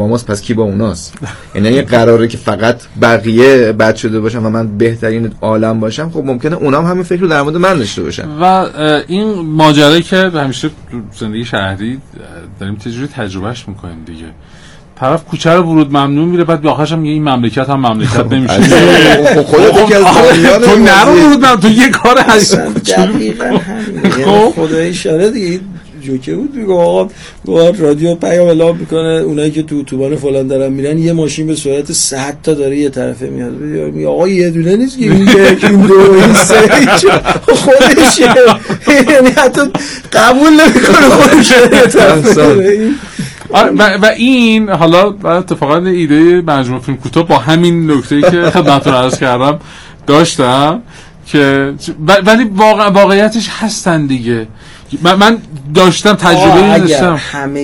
با ماست، پس کی با اوناست؟ یعنی اگه قراره که فقط بقیه بد شده باشن و من بهترین عالم باشم، خب ممکنه اونام همین فکر رو در مورد من داشته باشن. و این ماجرایی که همیشه تو زندگی شهری داریم تجربهش میکنیم دیگه. طرف کوچه رو ورود ممنوع میره، بعد به آخرش هم میگه این مملکت هم مملکت نمیشه. خودت که تو نرو ورود ممنوع، تو یه کار هست. دقیقاً همین. خدای اشاره دیگه جوکه بود، میگه آقا رادیو پیام اعلام میکنه اونایی که تو اتوبان فلان دارن میرن، یه ماشین به سرعت 100 تا داره یه طرفه میاد، میگه آقا یه دونه نیست که این یک این دو این سه خودشه، یعنی حتی قبول نمیکنه خودش یه طرفه. و این حالا اتفاقا ایده مجموعه فیلم کوتاه با همین نکته‌ای که خدمتتون عرض کردم داشتم که ولی واقعیتش هستن دیگه. من داشتم تجربه داشتم.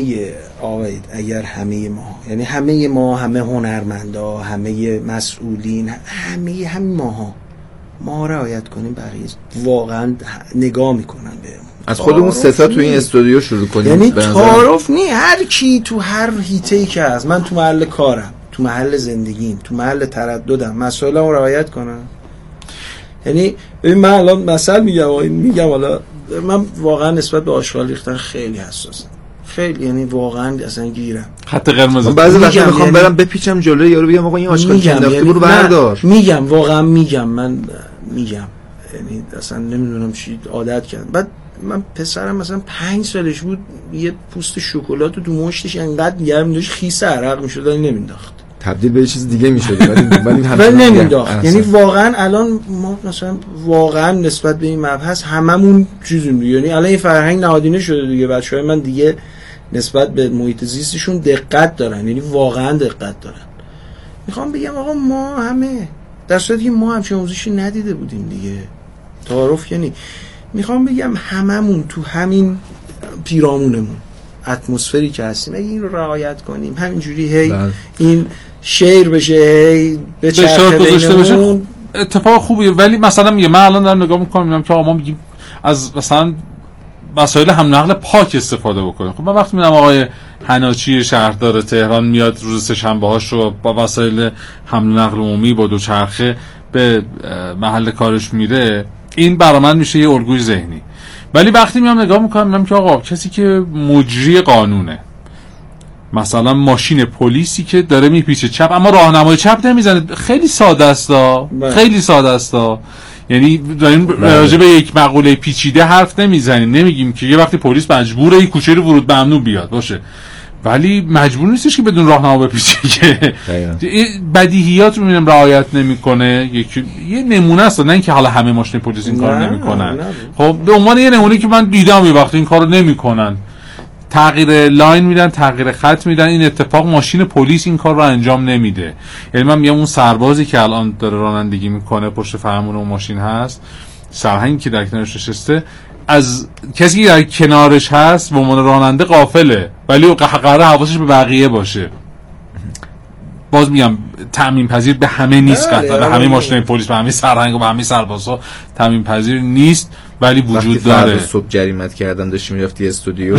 اگر همه ما، یعنی همه ما، همه هنرمندا، همه مسئولین، همین ما رعایت کنیم، بقیه واقعا نگاه میکنن بهمون. از خودمون سه تا تو این استودیو شروع کنیم. یعنی تعارف نی، هر کی تو هر حیطه‌ای که هست، من تو محل کارم، تو محل زندگیم، تو محل ترددم، مسائلمو رعایت کنم. یعنی ببین من الان مثلا میگم حالا من واقعا نسبت به آشغال ریختن خیلی حساسم، خیلی، یعنی واقعا اصلا گیرم خط قرمز. بعضی وقتا میخوام برم بپیچم جلوی یارو بگم آقا این آشغال که انداختی برو بردار. واقعا میگم، یعنی اصلا نمیدونم چی عادت کردم. بعد من پسرم مثلا 5 سالش بود، یه پوست شکلات تو مشتش انقدر گرم داشت خیس عرق میشد ولی نمینداخت، تبدیل به یه چیز دیگه میشد ولی نمینداخت. یعنی واقعا الان ما مثلا واقعا نسبت به این مبحث هممون چیزیم دیگه، یعنی الان این فرهنگ نهادینه شده دیگه. بچهای من دیگه نسبت به محیط زیستشون دقت دارن، یعنی واقعا دقت دارن. میخوام بگم آقا ما همه در صورتی که ما همچین آموزشی ندیده بودیم دیگه، تعارف یعنی میخوام بگم هممون تو همین پیرامونمون اتمسفری که هستیم اگه این رو رعایت کنیم، همینجوری این شیر بشه، به چرخه بینمون، اتفاق خوبیه. ولی مثلا میگه من الان دارم نگاه میکنم میگم که آقا ما میگیم از مثلا وسایل حمل نقل پاک استفاده بکنیم. خب من وقتی میبینم آقای حناچی شهردار تهران میاد روز سه‌شنبه‌هاش رو با وسایل حمل نقل عمومی با دوچرخه به محل کارش میره، این برای من میشه یه الگوی ذهنی. ولی وقتی میام نگاه میکنم میگم که آقا کسی که مجری قانونه، مثلا ماشین پلیسی که داره میپیچه چپ اما راهنمای چپ نمیزنه، خیلی ساده است، خیلی ساده است. یعنی داریم راجع به یک مقوله پیچیده حرف نمیزنیم، نمیگیم که یه وقتی پلیس مجبوره این کوچه رو ورود ممنوع بیاد باشه، ولی مجبور نیستش که بدون راهنما بپیچه. بدیهیات رو میبینم رعایت نمیکنه. یه نمونه است، نه اینکه حالا همه ماشین پلیس این کارو نمیکنن. خب به عنوان یه نمونه که من دیدم یه وقتی این کارو نمیکنن، تغییر لاین میدن، تغییر خط میدن، این اتفاق ماشین پلیس این کار رو انجام نمیده. یعنی من میگم اون سربازی که الان داره رانندگی میکنه پشت فرمون اون ماشین هست، سرهنگی که در کنارش نشسته، از کسی که در کنارش هست به عنوان راننده غافله، ولی قراره حواسش به بقیه باشه. باز میگم تامین پذیر به همه نیست، قطعا به همه ماشین پلیس، به همه سرهنگ و به همه سربازا تامین پذیر نیست، ولی وجود داره. صبح جریمت کردن داشتی میرفتی استودیو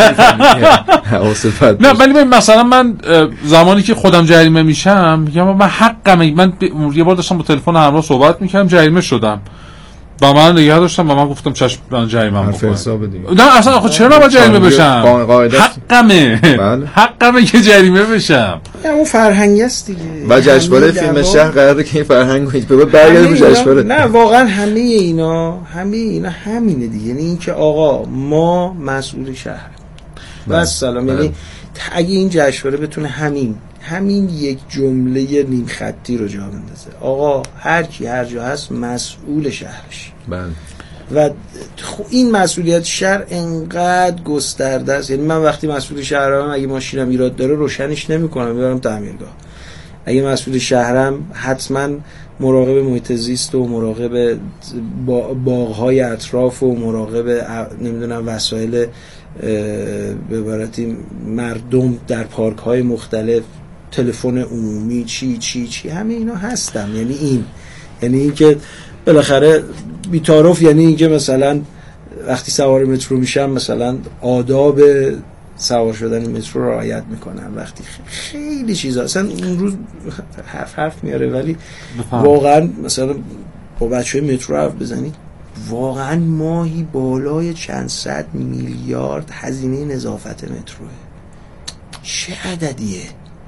نه ولی مثلا من زمانی که خودم جریمه میشم میگم من حقمه. من یه بار داشتم با تلفن همراه صحبت میکردم، جریمه شدم با من نگه داشتم و من گفتم چشم من جریمه بکنم. نه اصلا آخه چرا من جریمه بشم؟ حقمه. حقمه که جریمه بشم. اون فرهنگ است دیگه. و جشنواره فیلم شهر قراره که این فرهنگ رو برگردیم جشنواره. نه واقعا همه اینا همینه دیگه. یعنی این که آقا ما مسئول شهر بس سلام. یعنی اگه این جشنواره بتونه همین یک جمله نیم خطی رو جا بندازه، آقا هر کی هر جا هست مسئول شهرش. بله. و این مسئولیت شهر انقدر گسترده است. یعنی من وقتی مسئول شهرم اگه ماشینم ایراد داره روشنش نمی‌کنم، میبرم تعمیرگاه. اگه مسئول شهرم حتما مراقب محیط زیست و مراقب باغ‌های اطراف و مراقب نمیدونم وسایل به عبارتی مردم در پارک‌های مختلف، تلفن عمومی، چی همه اینا هستم. یعنی این که بالاخره بی‌تعارف، یعنی این که مثلا وقتی سوار مترو میشم مثلا آداب سوار شدن مترو رعایت میکنن. وقتی خیلی چیزا اصلا اون روز حرف میاره، ولی واقعا مثلا با بچهای مترو حرف بزنید، واقعا ماهی بالای چند صد میلیارد هزینه نظافت متروه. چه عددیه؟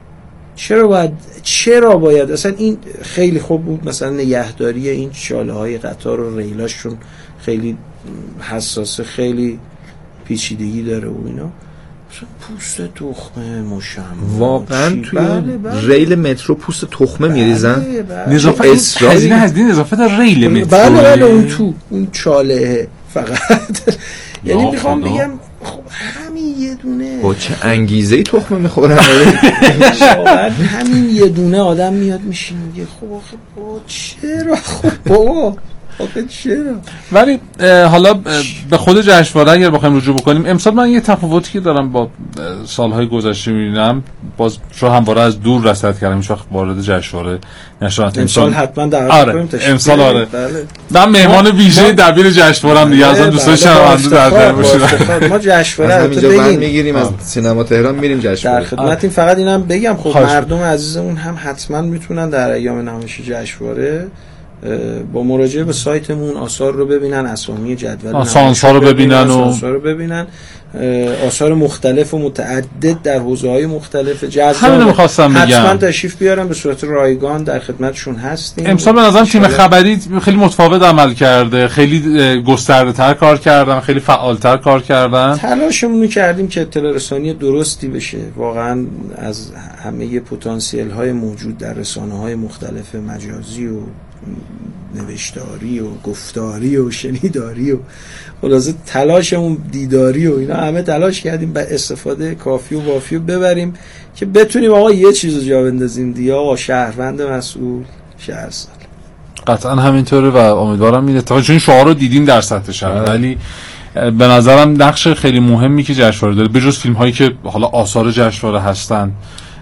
چرا باید اصلا این خیلی خوب بود مثلا نگهداری این شاله های قطار و ریلاشون خیلی حساسه، خیلی پیچیدگی داره و اینا. پوست تخمه مشم واقعا توی ریل مترو پوست تخمه میریزن. نظافت هزینه نظافت ریل مترو. بله اون تو اون چاله فقط یعنی میخوام بگم خب همین یه دونه با چه انگیزه‌ای تخمه میخورن. همین یه دونه آدم میاد میشینه میگه خب آخه بابا چرا، خب بابا آخه چرا. ولی حالا به خود جشنواره اگر بخوایم رجوع بکنیم، امسال من یه تفاوتی که دارم با سالهای گذشته میبینم، باز چون همواره از دور رصد کردم هیچ وقت وارد جشنواره نشدم. امسال حتما دعوت کنیم تشریف. امسال آره. من مهمان ویژه دبیر جشنواره‌ام دیگه، اصلا دوستان شنونده در باشید. ما جشنواره رو بگیم میگیریم از سینما تهران میریم جشنواره. در خدمتیم. فقط اینم بگم خب مردم عزیزمون هم حتما میتونن در ایام نمایش جشنواره با مراجعه به سایتمون آثار رو ببینن، اسامی جدول آثار رو ببینن، آثار مختلف و متعدد در حوزه‌های مختلف جذاب. همین می‌خواستم بگم، حتما تشریف بیارن، به صورت رایگان در خدمتشون هستیم. امسال به نظرم تیم خبری خیلی متفاوت عمل کرده، خیلی گسترده‌تر کار کردن، خیلی فعال‌تر کار کردن. تلاشمون رو کردیم که اطلاع رسانی درستی بشه، واقعا از همه پتانسیل‌های موجود در رسانه‌های مختلف مجازی و نوشتاری و گفتاری و شنیداری و خلاصه تلاشمون دیداری و اینا همه تلاش کردیم به استفاده کافی و وافی ببریم که بتونیم آقا یه چیزو جا بندازیم دیگه. آقا شهروند مسئول شهرسال. قطعا همینطوره و امیدوارم این اتفاق، چون شعار رو دیدیم در سطح شهر، ولی به نظرم نقش خیلی مهمی که جشنواره داره، بجز فیلم هایی که حالا آثار جشنواره هستن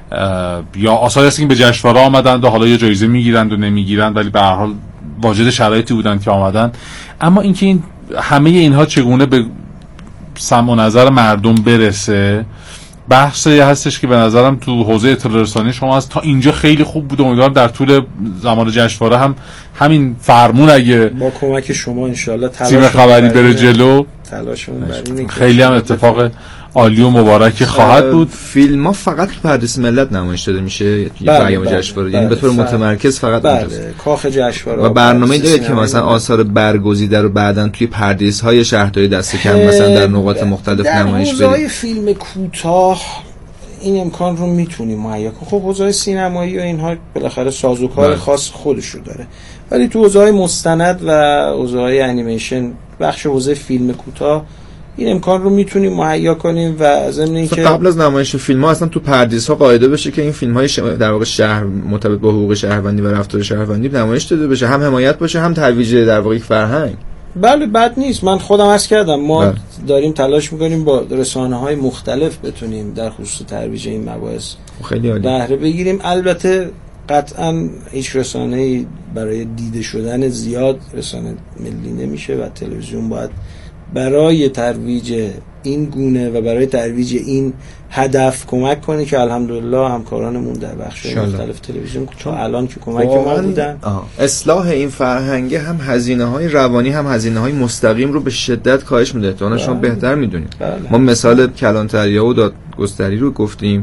یا آثاری هستن که به جشنواره آمدن و حالا یه جایزه میگیرند و نمیگیرند، ولی به هر حال واجد شرایطی بودن که آمدن. اما اینکه این همه اینها چگونه به سمع و نظر مردم برسه، بحثی هستش که به نظرم تو حوزه اطلاع رسانی شما هست. تا اینجا خیلی خوب بود، امیدوارم در طول زمان جشنواره هم همین فرمون اگه با کمک شما ان شاء الله تیم خبری بره جلو، تلاشمون بر اینه خیلی هم اتفاق عالی و مبارکی خواهد بود. فیلم ها فقط تو پردیس ملت نمایش داده میشه یا ایام جشنواره، یعنی به طور متمرکز فقط اونجاست. کاخ جشنواره. و برنامه‌ای داره که مثلا آثار برگزیده رو بعداً توی پردیس های شهرداری دست کم مثلا در نقاط مختلف نمایش بدیم. در حوزه فیلم کوتاه این امکان رو میتونیم مهیا کنیم. خب حوزه سینمایی و اینها بالاخره سازوکار خاص خودش رو داره، ولی تو حوزه مستند و حوزه انیمیشن، بخش حوزه فیلم کوتاه این امکان رو میتونیم مهیا کنیم. و ضمن اینکه قبل از نمایش فیلم ها اصلا تو پردیس ها قاعده بشه که این فیلم های در واقع شهر مرتبط با حقوق شهروندی و رفتار شهروندی نمایش داده بشه، هم حمایت باشه هم ترویج در واقع فرهنگ. بله بد نیست. من خودم عرض کردم ما داریم تلاش میکنیم با رسانه‌های مختلف بتونیم در خصوص ترویج این مباحث خیلی عالی بهره بگیریم. البته قطعا هیچ رسانه‌ای برای دیده شدن زیاد رسانه ملی نمیشه و تلویزیون باید برای ترویج این گونه و برای ترویج این هدف کمک کنه که الحمدلله همکارانمون در بخش مختلف تلویزیون تا الان که کمک ما بودن. اصلاح این فرهنگ هم هزینه‌های روانی هم هزینه‌های مستقیم رو به شدت کاهش میده. تو شما بهتر میدونید. ما مثال کلانتریا و دادگستری رو گفتیم،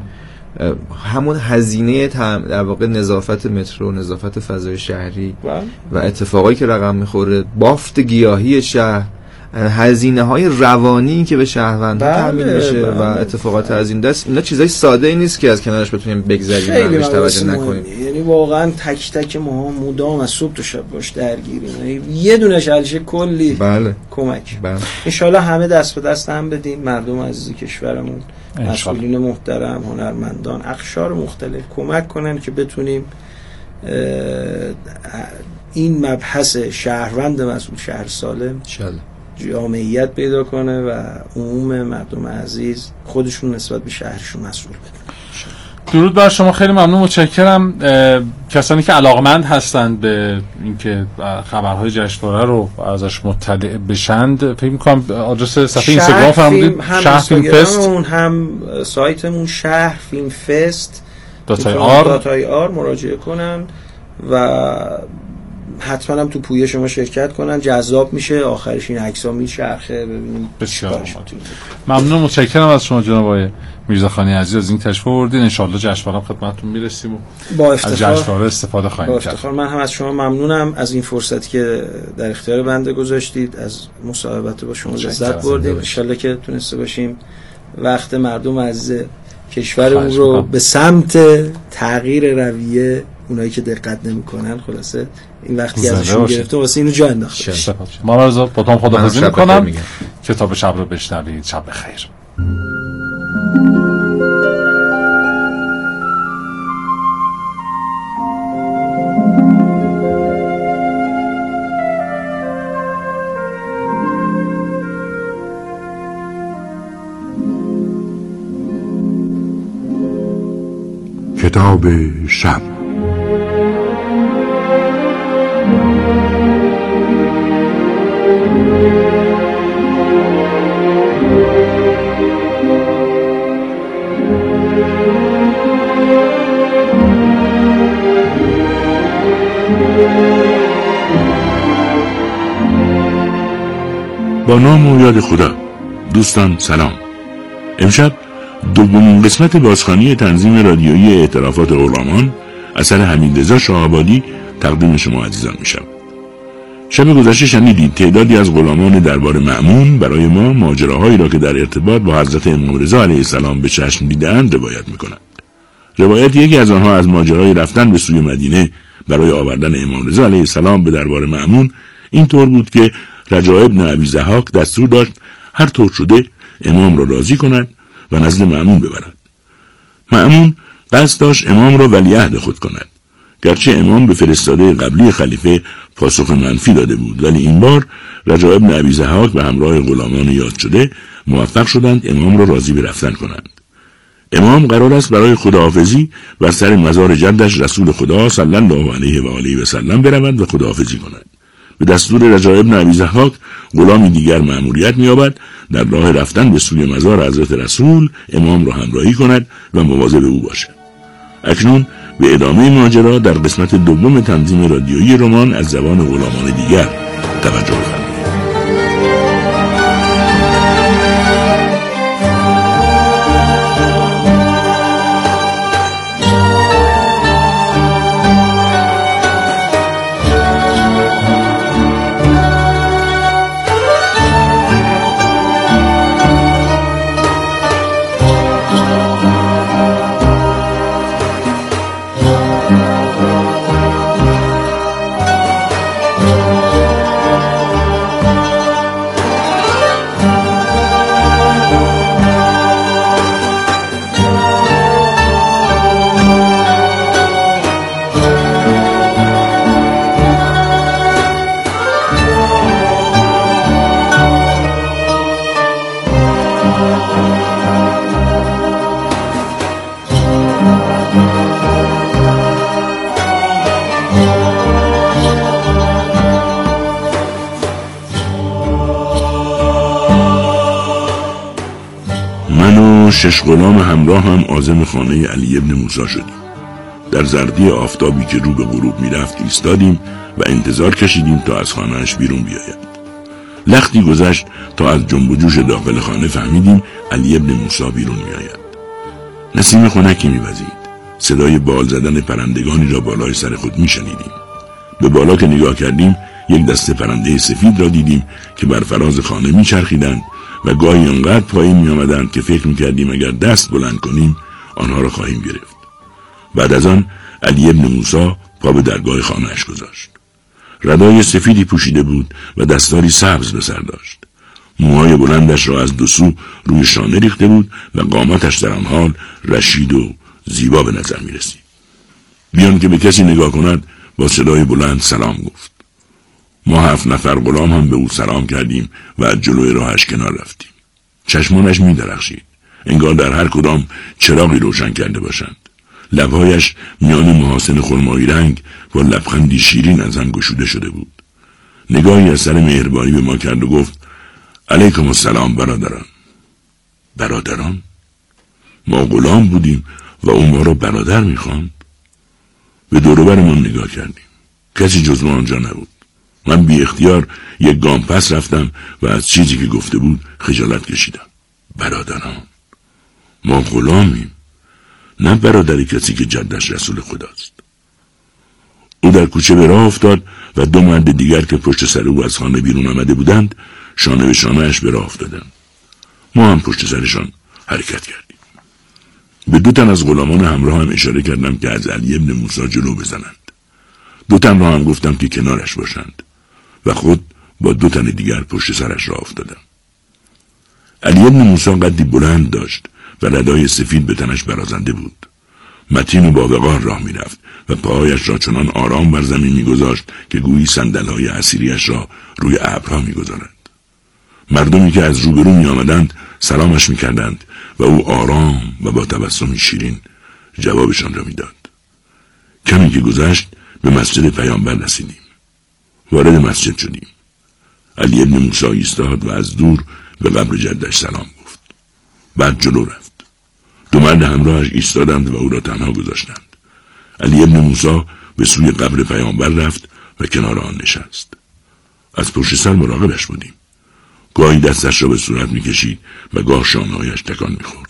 همون هزینه در واقع نظافت مترو، نظافت فضای شهری و اتفاقایی که رقم میخوره، بافت گیاهی شهر، هزینه‌های روانی که به شهروندان تامین میشه و اتفاقات از این دست، اینا چیزای ساده ای نیست که از کنارش بتونیم بگذریم و بهش توجه نکنیم. یعنی واقعا تک تک ما مدام از صبح تا شب باش درگیریم، یه دونه حلشه کلی کمک. ان شاءالله همه دست به دست هم بدیم، مردم عزیز کشورمون، مسئولین محترم، هنرمندان، اقشار مختلف کمک کنن که بتونیم این مبحث شهروند مسئول شهر سالم جامعیت پیدا کنه و عموم مردم عزیز خودشون نسبت به شهرشون مسئول بدن. درود بر شما، خیلی ممنون، متشکرم. کسانی که علاقمند هستند به اینکه خبرهای جشنواره رو ازش مطلع بشند، فکر می‌کنم آدرس صفحه اینستاگرام فرمودید، شهر فیلم فست، هم سایتمون شهر فیلم فست .ir مراجعه کنن و حتما هم تو پویه شما شرکت کنن، جذاب میشه. آخرش این عکس‌ها میچرخه، ببینیم. بسیار ممنون، متشکرم از شما جناب آقای میرزاخانی عزیز از این تشریف آوردین. ان شاءالله جشنواره خدمتتون میرسیم و با افتخار از جشنواره استفاده خواهیم کرد. من هم از شما ممنونم از این فرصتی که در اختیار بنده گذاشتید. از مصاحبت با شما لذت بردیم. ان شاءالله که تونسته باشیم وقت مردم عزیز کشورمون رو به سمت تغییر رویه اونایی که دقت نمی‌کنن، خلاصه این وقتی ازشون گرفته واسه اینو جا انداخته. ما رضا باتون خداحافظی می‌کنم. کتاب شب رو بشنوید. شب بخیر. کتاب شب. با نام و یاد خدا. دوستان سلام. امشب دومین قسمت بازخوانی تنظیم رادیویی اعترافات غلامان اثر حمیدرضا شاه‌آبادی تقدیم شما عزیزان میشم. شب گذشته شنیدید تعدادی از غلامان دربار مأمون برای ما ماجراهایی را که در ارتباط با حضرت امام رضا علیه السلام به چشم دیدند روایت میکنند. روایت یکی از آنها از ماجرای رفتن به سوی مدینه برای آوردن امام رضا علیه السلام به دربار مأمون این طور بود که رجاء بن ابی ضحاک دستور داشت هر طور شده امام را راضی کند و نزد مأمون ببرد. مأمون قصد داشت امام را ولیعهد خود کند، گرچه امام به فرستاده قبلی خلیفه پاسخ منفی داده بود، ولی این بار رجاء بن ابی ضحاک به همراه غلامان یاد شده موفق شدند امام را راضی به رفتن کنند. امام قرار است برای خداحافظی بر سر مزار جدش رسول خدا صلی الله علیه و آله و سلم برود و خداحافظی کند. به دستور رجاء بن ابی ضحاک غلامی دیگر مأموریت می‌یابد در راه رفتن به سوی مزار حضرت رسول امام را همراهی کند و مواظب او باشد. اکنون به ادامه ماجرا در قسمت دوم تنظیم رادیویی رمان از زبان غلامان دیگر توجه فرمایید. شش غلام همراه هم عازم خانه علی ابن موسی شدیم. در زردی آفتابی که رو به غروب می رفت ایستادیم و انتظار کشیدیم تا از خانهش بیرون بیاید. لختی گذشت تا از جنب و جوش داخل خانه فهمیدیم علی ابن موسی بیرون می آید. نسیم خنکی می وزید. صدای بال زدن پرندگانی را بالای سر خود می شنیدیم. به بالا که نگاه کردیم یک دسته پرنده سفید را دیدیم که بر فراز خانه می چرخیدند و گاهی انقدر پایین می آمدند که فکر می کردیم اگر دست بلند کنیم آنها را خواهیم گرفت. بعد از آن علی ابن موسی پا به درگاه خانه‌اش گذاشت. ردای سفیدی پوشیده بود و دستاری سبز به سر داشت. موهای بلندش را از دو سو روی شانه ریخته بود و قامتش در آن حال رشید و زیبا به نظر می رسید. بیان که به کسی نگاه کند با صدای بلند سلام گفت. ما 7 نفر غلام هم به او سلام کردیم و از جلوی راهش کنار رفتیم. چشمانش می درخشید. انگار در هر کدام چراغی روشن کرده باشند. لبهایش میان محاسن خرمایی رنگ با لبخندی شیرین از هم گشوده شده بود. نگاهی از سر مهربانی به ما کرد و گفت علیکم السلام برادران. برادران؟ ما غلام بودیم و او ما را برادر میخواند. به دور و برمان نگاه کردیم. کسی جز ما آنجا نبود. من بی اختیار یک گام پس رفتم و از چیزی که گفته بود خجالت کشیدم. برادران؟ ما غلامیم، نه برادر کسی که جدش رسول خداست. او در کوچه به راه افتاد و دو مرد دیگر که پشت سر او از خانه بیرون آمده بودند شانه به شانه‌اش به راه افتادند. ما هم پشت سرشان حرکت کردیم. به دو تن از غلامان همراه هم اشاره کردم که از علی ابن موسی جلو بزنند. دو تن را هم گفتم که کنارش باشند و خود با دو تن دیگر پشت سرش راه افتادم. علی ابن موسی قدی بلند داشت و ردای سفید به تنش برازنده بود. متین و با وقار راه می رفت و پاهایش را چنان آرام بر زمین می گذاشت که گویی صندل‌های اسیریش را روی ابرها می گذارد. مردمی که از روبرو می آمدند سلامش می کردند و او آرام و با تبسمی شیرین جوابشان را می داد. کمی که گذشت به مسجد پیامبر رسیدیم. وارد مسجد شدیم. علی ابن موسی ایستاد و از دور به قبر جدش سلام گفت. بعد جلو رفت. دو مرد همراهش ایستادند و او را تنها گذاشتند. علی ابن موسی به سوی قبر پیامبر رفت و کنار آن نشست. از پشت سر مراقبش بودیم. گاهی دستش را به صورت می‌کشید و گاه شانه‌هایش تکان می‌خورد.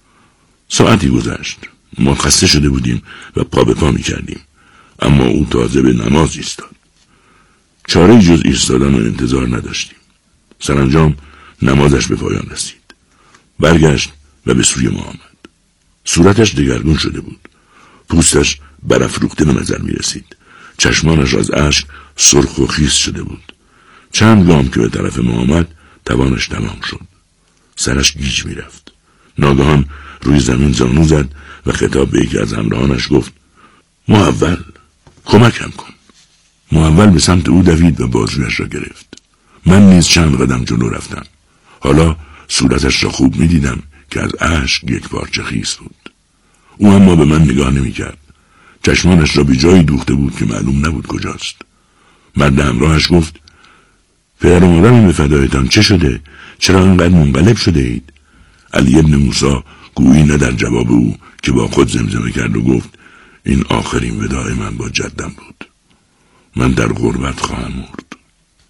ساعتی گذشت. ما خسته شده بودیم و پا به پا می‌کردیم، اما او تازه به نماز ایستاد. چاره‌ای جز ایستادن و انتظار نداشتیم. سرانجام نمازش به پایان رسید. برگشت و به سوی ما آمد. صورتش دگرگون شده بود. پوستش برافروخته به نظر می رسید. چشمانش از اشک سرخ و خیس شده بود. چند گام که به طرف ما آمد توانش تمام شد. سرش گیج می رفت. ناگهان روی زمین زانو زد و خطاب به یکی از همراهانش گفت محول کمکم کن. محول به سمت او دوید و بازویش را گرفت. من نیز چند قدم جلو رفتم. حالا صورتش را خوب می دیدم که از اشک یک پارچه خیس بود. او اما به من نگاه نمی کرد. چشمانش را به جایی دوخته بود که معلوم نبود کجاست. مرد همراهش گفت پدر و مادرم به فدایتان چه شده؟ چرا اینقدر منقلب شده اید؟ علی ابن موسی گویی نه در جواب او که با خود زمزمه کرد و گفت این آخرین وداع من با جدم بود. من در غربت خواهم مرد.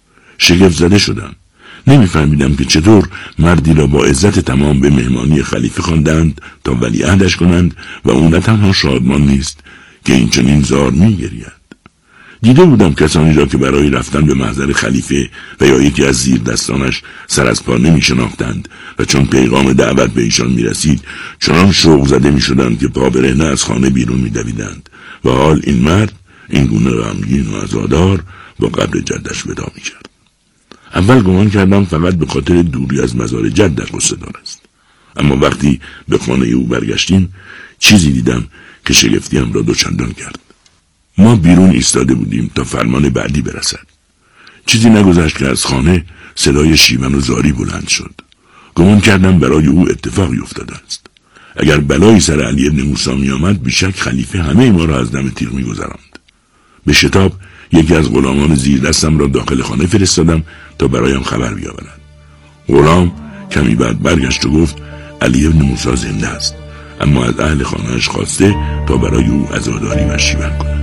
شگفت زده شدم. نمیفهمیدم که چطور مردی را با عزت تمام به مهمانی خلیفه خواندند تا ولیعهدش کنند و اون نه تنها شادمان نیست که این چنین زار میگرید. دیده بودم کسانی را که برای رفتن به محضر خلیفه و یا یکی از زیر دستانش سر از پا نمی شناختند و چون پیغام دعوت به ایشان می رسید چنان شوق زده می شدند که پا برهنه از خانه بیرون می دویدند و حال این مرد این گونه غمگین و عزادار با قبر جدش ودا می کرد. اول گمان کردم فقط به خاطر دوری از مزار جد قصه دار است، اما وقتی به خانه او برگشتیم چیزی دیدم که شگفتیم را دوچندان کرد. ما بیرون ایستاده بودیم تا فرمان بعدی برسد. چیزی نگذشت که از خانه صدای شیون و زاری بلند شد. گمان کردم برای او اتفاقی افتاده است. اگر بلایی سر علی ابن موسی می آمد بیشک خلیفه همه ما را از دم تیغ می گذراند. به شتاب یکی از غلامان زیر دستم را داخل خانه فرستادم تا برایم خبر بیاورد. غلام کمی بعد برگشت و گفت علی ابن موسی زنده است، اما از اهل خانه‌اش خواسته تا برای او عزاداری و شیون کنند.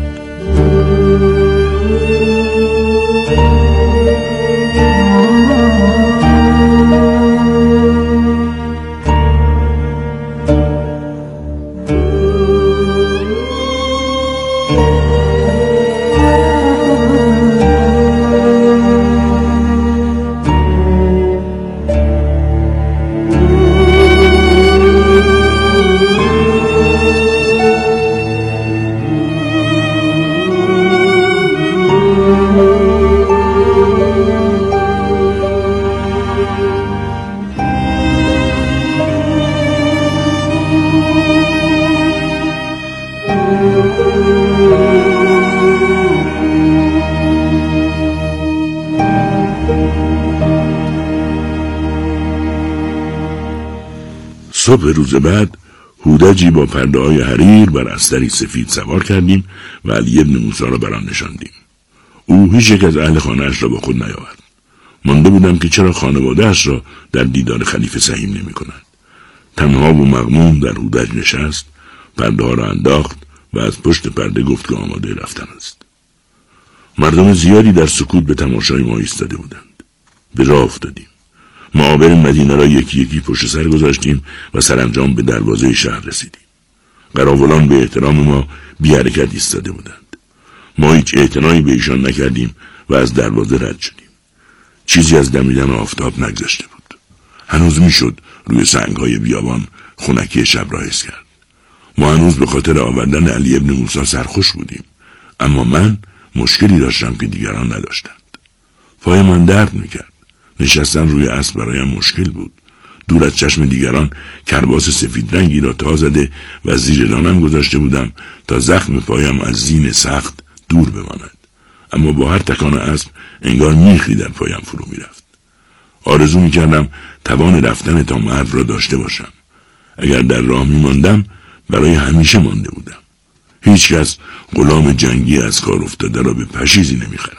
صبح روز بعد هودجی با پرده‌های حریر بر استری سفید سوار کردیم و علی ابن موسی را بر آن نشاندیم. او هیچ یک از اهل خانه‌اش را با خود نیاورد. مانده بودم که چرا خانواده‌اش را در دیدار خلیفه سهیم نمی‌کنند. تنها و مغموم در هودج نشست، پرده‌ها را انداخت و از پشت پرده گفت که آماده رفتن است. مردم زیادی در سکوت به تماشای ما ایستاده بودند. به راه افتادیم. معابر مدینه را یکی یکی پشت سر گذاشتیم و سرانجام به دروازه شهر رسیدیم. قراولان به احترام ما بی حرکت ایستاده بودند. ما هیچ اعتنایی به ایشان نکردیم و از دروازه رد شدیم. چیزی از دمیدن آفتاب نگذشته بود. هنوز میشد روی سنگ‌های بیابان خنکی شب را حس کرد. ما هنوز به خاطر آوردن علی ابن موسی سرخوش بودیم، اما من مشکلی داشتم که دیگران نداشتند. پای من درد میکرد. نشستن روی اسب برایم مشکل بود. دور از چشم دیگران کرباس سفید رنگی را تا زده و زیر رانم گذاشته بودم تا زخم پایم از زین سخت دور بماند. اما با هر تکان اسب انگار میخی در پایم فرو میرفت. آرزو میکردم توان رفتن تا مرد را داشته باشم. اگر در راه میماندم برای همیشه مانده بودم. هیچ کس غلام جنگی از کار افتاده را به پشیزی نمیخرد.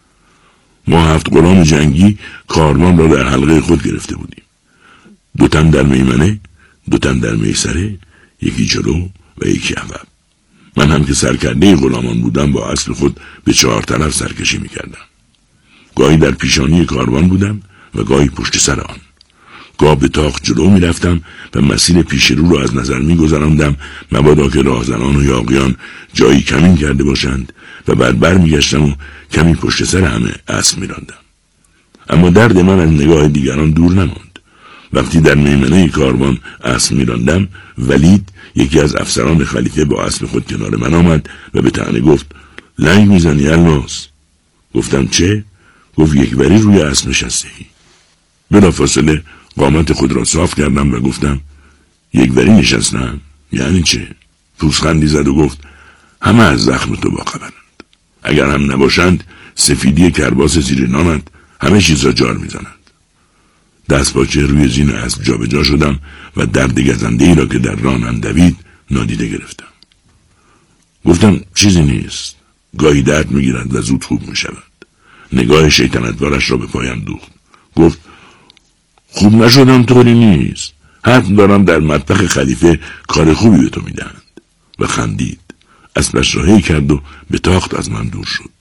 ما 7 غلام جنگی کاروان را در حلقه خود گرفته بودیم. 2 تن در میمنه، 2 تن در میسره، یکی جلو و یکی عقب. من هم که سرکرده غلامان بودم با اسب خود به 4 طرف سرکشی میکردم. گاهی در پیشانی کاروان بودم و گاهی پشت سر آن. گاه به تاق جلو می رفتم و مسیر پیش رو را از نظر می گذراندم مبادا که راهزنان و یاغیان جایی کمین کرده باشند و بر می گشتم و کمی پشت سر همه اسب می راندم. اما درد من از نگاه دیگران دور نماند. وقتی در میمنه کاروان اسب می راندم، ولید یکی از افسران خلیفه با اسب خود کنار من آمد و به طعنه گفت: لنگ می زنی الناس؟ گفتم چه؟ گفت یکوری روی اسب نشسته‌ای. بلافاصله قامت خود را صاف کردم و گفتم: یکوری نشستم؟ یعنی چه؟ پوزخندی زد و گفت: همه از زخم تو باخبرند. اگر هم نباشند سفیدی کرباس زیر نامت همه چیز را جار میزنند. دست پاچه روی زین اسب جا به جا شدم و درد گزنده‌ای را که در رانم دوید نادیده گرفتم. گفتم: چیزی نیست. گاهی درد میگیرد و زود خوب میشود. نگاه شیطنتوارش را به پایم دوخت. گفت: خوب نشدم طوری نیست. حتم دارم در مطبخ خلیفه کار خوبی به تو میدهند. و خندید. اسبش را هی کرد و به تاخت از من دور شد.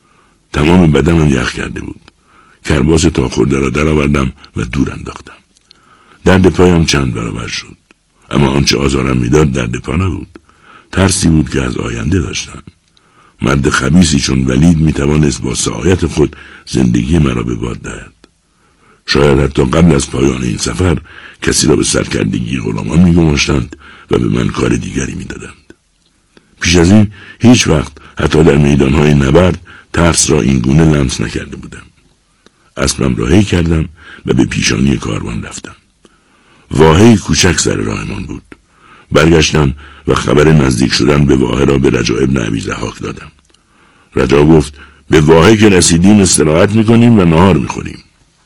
تمام بدنم یخ کرده بود. کرباس تا خورده را در آوردم و دور انداختم. درد پایم چند برابر شد. اما آنچه آزارم میداد درد پا نبود. ترسی بود که از آینده داشتم. مرد خبیثی چون ولید میتوانست با سعایت خود زندگی مرا به باد دهد. شاید حتی قبل از پایان این سفر کسی را به سرکردگی غلامان میگماشتند و به من کار دیگری میدادند. پیش از این هیچ وقت حتی در میدانهای نبرد ترس را این گونه لمس نکرده بودم. اسبم را هی کردم و به پیشانی کاروان رفتم. واحه‌ای کوچک سر راهمان بود. برگشتم و خبر نزدیک شدن به واحه را به رجا ابن ابی ضحاک دادم. رجا گفت: به واحه که رسیدیم استراحت میکنیم و نهار میخوریم.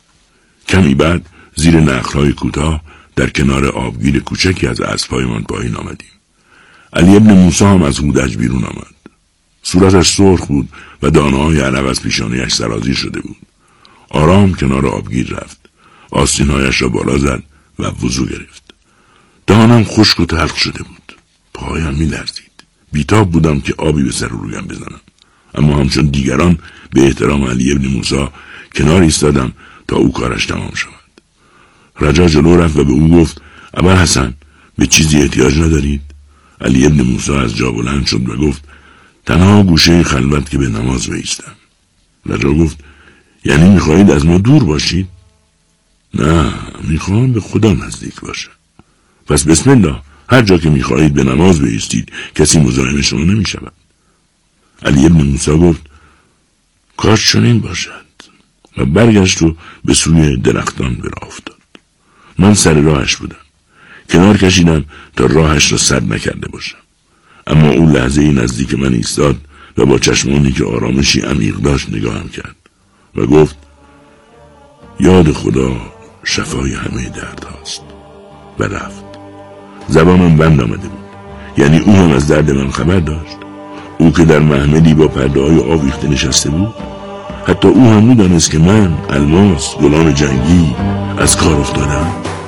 کمی بعد زیر نخل‌های کوتاه در کنار آبگیر کوچکی از اسب‌هایمان پایین آمدیم. علی ابن موسی هم از هودج بیرون آمد. صورتش سرخ بود و دانه‌های عرق از پیشانیش سرازیر شده بود. آرام کنار آبگیر رفت. آستین‌هایش را بالا زد و وضو گرفت. دهانم خشک و تلخ شده بود. پایم می‌لرزید. بیتاب بودم که آبی به سر و رویم بزنم. اما همچون دیگران به احترام علی ابن موسی کنار ایستادم تا او کارش تمام شود. رجا جلو رفت و به او گفت: ابوالحسن، به چیزی احتیاج ندارید؟ علی ابن موسی از جا بلند شد و گفت: تنها گوشه خلوت که به نماز بایستم. رجا گفت: یعنی میخواهید از ما دور باشید؟ نه، میخواهم به خدا نزدیک باشم. پس بسم الله، هر جا که میخواهید به نماز بایستید، کسی مزاحم شما نمیشود. علی ابن موسی گفت: کاش چنین باشد. و برگشت و به سوی درختان به راه افتاد. من سر راهش بودم. کنار کشیدم تا راهش را سد نکرده باشم. اما او لحظه‌ای نزدیک من ایستاد و با چشمانی که آرامشی عمیق داشت نگاهم کرد و گفت: یاد خدا شفای همه درد هاست. و رفت. زبانم بند آمده بود. یعنی او هم از درد من خبر داشت. او که در محملی با پرده‌های آویخته نشسته بود. حتی او هم می‌دانست که من، الماس، غلام جنگی، از کار افتادم.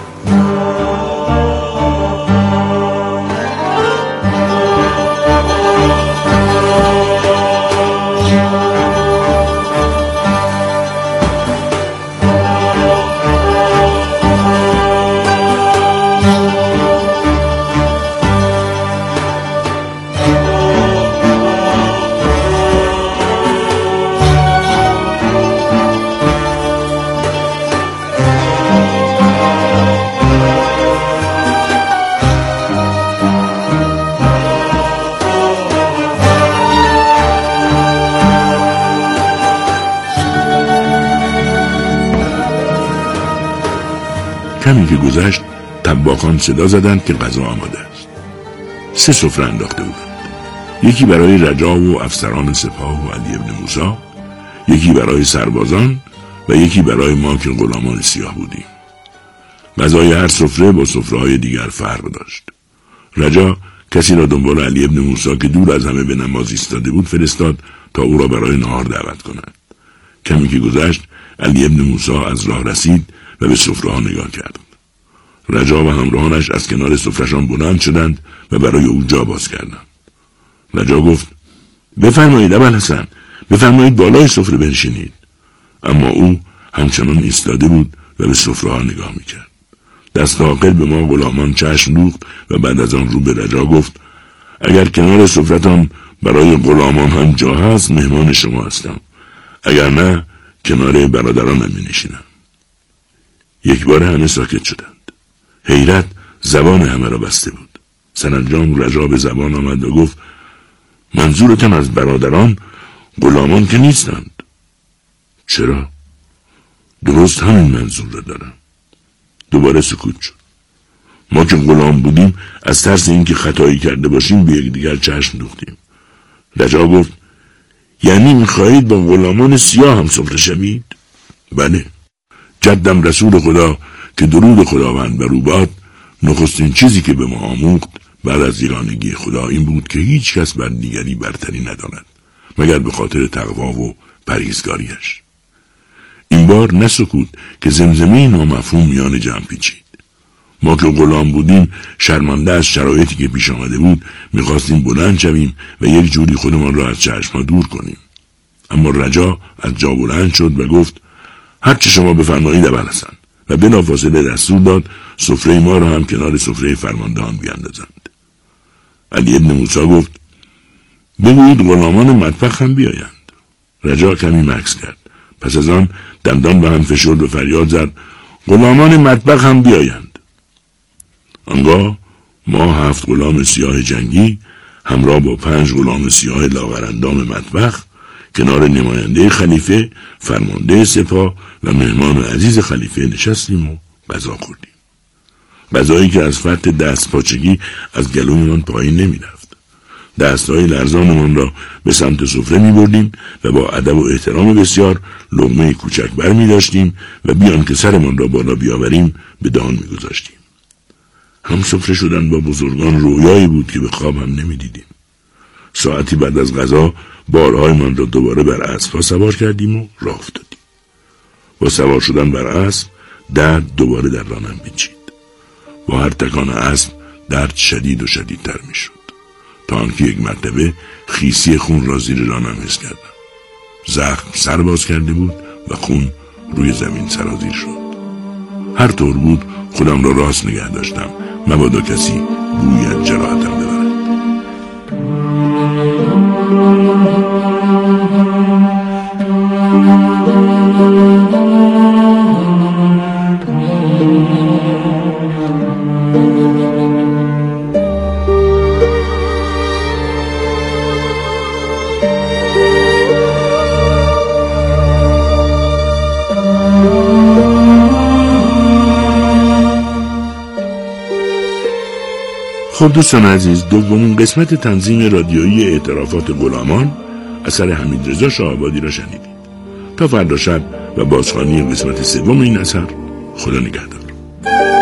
کمی که گذشت طباخان صدا زدند که غذا آماده است. 3 سفره انداخته بودند. یکی برای رجا و افسران سپاه و علی ابن موسی، یکی برای سربازان و یکی برای ما که غلامان سیاه بودیم. غذای هر سفره با سفره‌های دیگر فرق داشت. رجا کسی را دنبال علی ابن موسی که دور از همه به نماز ایستاده بود فرستاد تا او را برای نهار دعوت کند. کمی که گذشت علی ابن موسی از راه رسید و به سفره‌ها نگاه کرد. رجا و همراهانش از کنار سفره‌شان بلند شدند و برای او جا باز کردند. رجا گفت: بفرمایید ابوالحسن، بفرمایید بالای سفره بنشینید. اما او همچنان ایستاده بود و به سفره‌ها نگاه میکرد. دست عاقل به ما غلامان چشم دوخت و بعد از آن رو به رجا گفت: اگر کنار سفرتان برای غلامان هم جا هست مهمان شما هستم، اگر نه کنار برادرانم می‌نشینم. یک بار همه ساکت شدند. حیرت زبان همه را بسته بود. سرانجام رجا به زبان آمد و گفت: منظورتان از برادران غلامان که نیستند. چرا؟ درست همین منظور را دارم. دوباره سکوت شد. ما که غلام بودیم از ترس اینکه خطایی کرده باشیم به یکدیگر چشم دوختیم. رجا گفت: یعنی می‌خواهید با غلامان سیاه هم سفره شوید؟ بله. جدم رسول خدا که درود خداوند بر او باد، نخستین چیزی که به ما آموخت بعد از یگانگی خدا این بود که هیچ کس بر دیگری برتری ندارد مگر به خاطر تقوا و پرهیزگاریش. این بار نه سکوت که زمزمه نامفهوم میان جمع پیچید. ما که غلام بودیم شرمنده از شرایطی که پیش آمده بود میخواستیم بلند شویم و یک جوری خودمان را از چشم‌ها دور کنیم. اما رجا از جا بلند شد و گفت: هرچه شما بفرمایید ابوالحسن، و بلافاصله دستور داد سفره ما را هم کنار سفره فرماندهان بیاندازند. علی ابن موسی گفت: بگویید غلامان مطبخ هم بیایند. رجا کمی مکث کرد. پس از آن دندان به هم فشرد و فریاد زد: غلامان مطبخ هم بیایند. آنگاه ما 7 غلام سیاه جنگی همراه با 5 غلام سیاه لاغرندام مطبخ کنار نماینده خلیفه، فرمانده سپاه و مهمان عزیز خلیفه نشستیم و غذا خوردیم. غذایی که از فرط دست پاچگی از گلویمان پایین نمی رفت. دستهای لرزانمان را به سمت سفره می بردیم و با ادب و احترام بسیار لقمه کوچک بر می داشتیم و بیان که سرمان را بالا بیاوریم به دهان می گذاشتیم. هم سفره شدن با بزرگان رویایی بود که به خواب هم نمی دیدیم. ساعتی بعد از غذا بارهایمان را دوباره بر اسب‌ها سوار کردیم و راه افتادیم. با سوار شدن بر اسب درد دوباره در رانم پیچید. با هر تکان اسب درد شدید و شدیدتر می شد تا آنکه یک مرتبه خیسی خون را زیر رانم حس کردم. زخم سر باز کرده بود و خون روی زمین سرازیر شد. هر طور بود خودم را راست نگه داشتم مبادا کسی بویی از جراحتم ببرد. خب دوستان عزیز، دومین قسمت تنظیم رادیویی اعترافات غلامان اثر حمیدرضا شاه‌آبادی را شنیدید. تا فردا شب و بازخوانی قسمت 3 این اثر، خدا نگهدار.